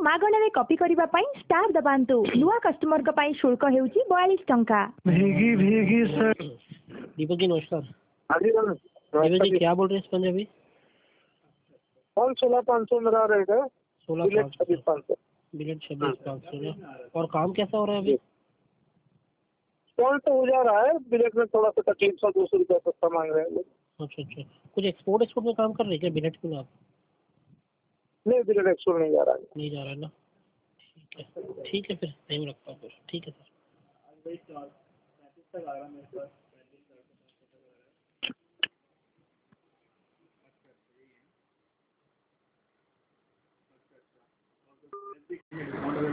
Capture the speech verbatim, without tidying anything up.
मागणारे copy करबा पई star दबांतु नुआ कस्टमर का पई शुल्क हेउची बयालीस टंका। भीगी भीगी सर। दीपक जी नमस्कार। हाँ जी सर। दीपक जी क्या बोल रहे हैं इस पंजाबी? कौन सोलह पाँच सौ मेरा रेट है। सोलह छब्बीस पाँच सौ बिलेट छब्बीस पाँच सौ ना। और काम कैसा हो रहा है अभी? कौन तो हो जा रहा है, बिलेट में थोड़ा सा तकलीफ सौ दो सौ रुपया सस्ता मांग रहे हैं लोग। अच्छा अच्छा, कुछ एक्सपोर्ट एक्सपोर्ट में काम कर रहे हैं क्या बिलेट में आप? नहीं, बिलेट एक्सपोर्ट नहीं जा रहा है। नहीं जा रहा है ना। ठीक है ठीक है, फिर टाइम रखता हूँ फिर। ठीक है सर।